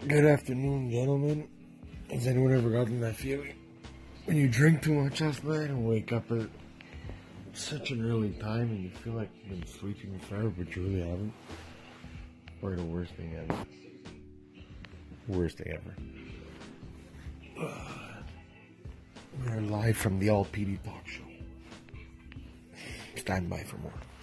Good afternoon, gentlemen. Has anyone ever gotten that feeling when you drink too much last night and wake up at such an early time and you feel like you've been sleeping forever, but you really haven't? Probably the worst thing ever. Worst thing ever. We're live from the All PD Talk Show. Stand by for more.